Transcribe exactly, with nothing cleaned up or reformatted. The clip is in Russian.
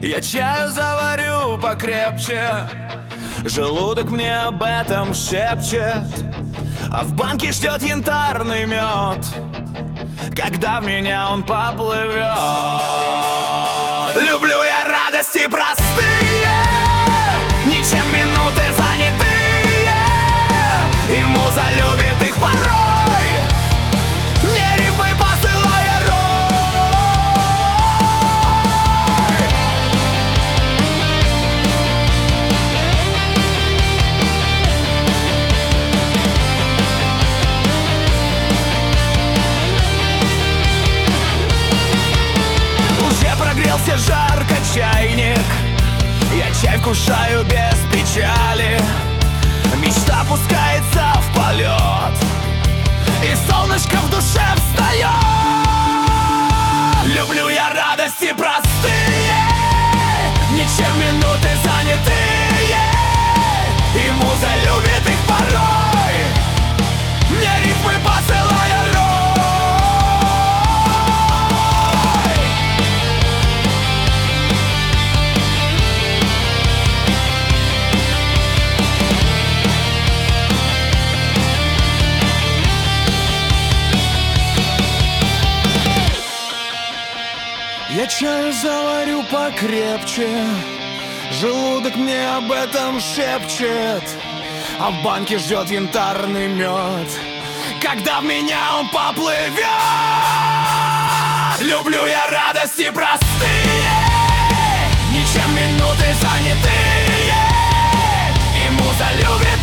Я чаю заварю покрепче, желудок мне об этом шепчет, а в банке ждет янтарный мед, когда в меня он поплывет. Люблю я радости простые, ничем минуты занятые, и муза любит их порой, мне рифмы посылая рой. Уже прогрелся жарко чайник, я чай вкушаю без печали. Мечта пускается в полет, и солнышко в душе встает. Люблю я радости простые, ничем минуты занятые, и муза любит их порой, мне рифмы посылая рой. Я чаю заварю покрепче, желудок мне об этом шепчет, а в банке ждет янтарный мед, когда в меня он поплывет. Люблю я радости простые, ничем минуты занятые, и муза любит